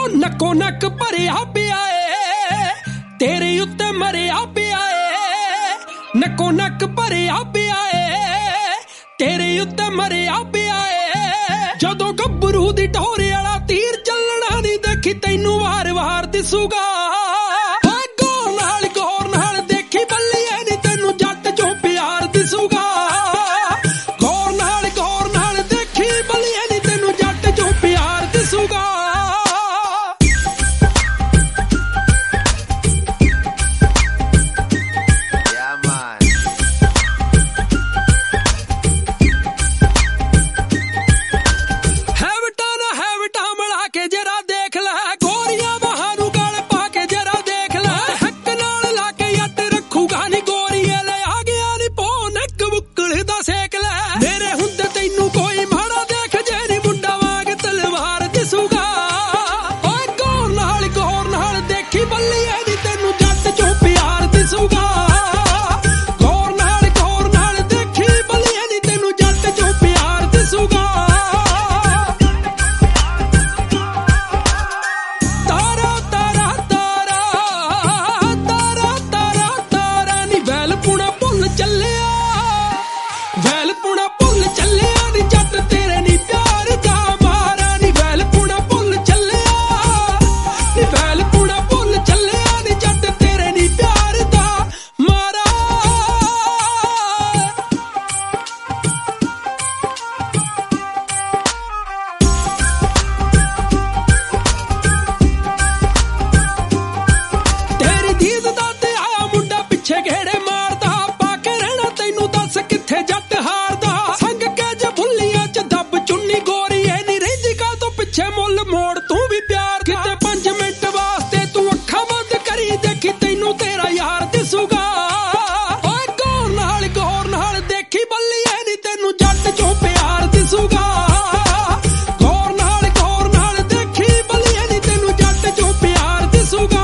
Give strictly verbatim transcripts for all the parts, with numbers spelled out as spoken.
ਨੱਕੋ ਨੱਕ ਭਰਿਆ ਪਿਆ ਏ ਤੇਰੇ ਉੱਤੇ ਮਰਿਆ ਪਿਆ ਏ ਨੱਕੋ ਨੱਕ ਭਰਿਆ ਪਿਆ ਏ ਤੇਰੇ ਉੱਤੇ ਮਰਿਆ ਪਿਆ ਏ ਜਦੋਂ ਗੱਭਰੂ ਦੀ ਢੋਰੇ ਵਾਲਾ ਤੀਰ ਚੱਲਣਾ ਨਹੀਂ ਦੇਖੀ ਤੈਨੂੰ ਵਾਰ ਵਾਰ ਦਿਸੂਗਾ ਗੌਰ ਨਾਲ ਗੌਰ ਨਾਲ ਦੇਖੀ ਬੱਲੀਏ ਨੀ ਤੈਨੂੰ ਜੱਟ ਚੋਂ ਪਿਆਰ ਦਿਸੂਗਾ ਗੌਰ ਨਾਲ ਗੌਰ ਨਾਲ ਦੇਖੀ ਬੱਲੀਏ ਨੀ ਤੈਨੂੰ ਜੱਟ ਚੋਂ ਪਿਆਰ ਦਿਸੂਗਾ ਮੋੜ ਤੂੰ ਵੀ ਪਿਆਰ ਕਿਤੇ ਪੰਜ ਮਿੰਟ ਵਾਸਤੇ ਤੂੰ ਅੱਖਾਂ ਬੰਦ ਕਰੀ ਦੇਖੀ ਤੈਨੂੰ ਤੇਰਾ ਯਾਰ ਦਿਸੂਗਾ ਓਏ ਗੌਰ ਨਾਲ ਗੌਰ ਨਾਲ ਦੇਖੀ ਬੱਲੀਏ ਨੀ ਤੈਨੂੰ ਜੱਟ ਚੋਂ ਪਿਆਰ ਦਿਸੂਗਾ ਗੌਰ ਨਾਲ ਗੌਰ ਨਾਲ ਦੇਖੀ ਬੱਲੀਏ ਨੀ ਤੈਨੂੰ ਜੱਟ ਚੋਂ ਪਿਆਰ ਦਿਸੂਗਾ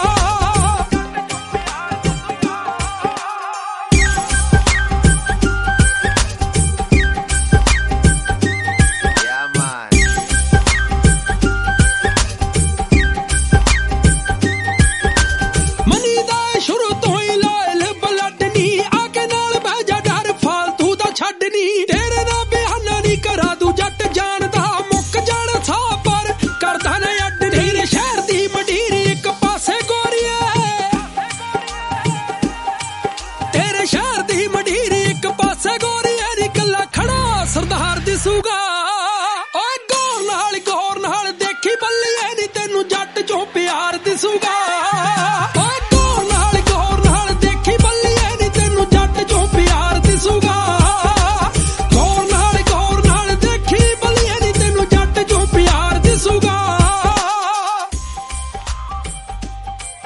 ਤੇਰੇ ਨਾਲ ਬਿਆਨਾ ਨਹੀਂ ਕਰਾ ਦੂ ਜੱਟ ਜਾਣਦਾ ਮੁੱਕ ਜਾਣਾ ਸਾਹ ਪਰ ਕਰਦਾ ਨਾ ਅੱਡ ਤੇਰੇ ਸ਼ਹਿਰ ਦੀ ਮੰਡੀਰੀ ਇੱਕ ਪਾਸੇ ਗੋਰੀਏ ਤੇਰੇ ਸ਼ਹਿਰ ਦੀ ਮੰਡੀਰੀ ਇੱਕ ਪਾਸੇ ਗੋਰੀਏ ਨੀ ਕੱਲਾ ਖੜਾ ਸਰਦਾਰ ਦਿਸੂਗਾ ਓਏ ਗੌਰ ਨਾਲ ਗੌਰ ਨਾਲ ਦੇਖੀ ਬੱਲੀਏ ਨੀ ਤੈਨੂੰ ਜੱਟ ਚੋਂ ਪਿਆਰ ਦਿਸੂਗਾ ਓਏ ਗੌਰ ਨਾਲ ਗੌਰ ਨਾਲ ਦੇਖੀ ਬੱਲੀਏ ਨੀ ਤੈਨੂੰ ਜੱਟ ਚੋਂ ਪਿਆਰ ਦਿਸੂਗਾ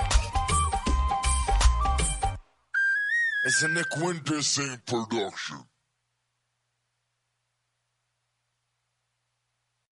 It's a Nick Winter production.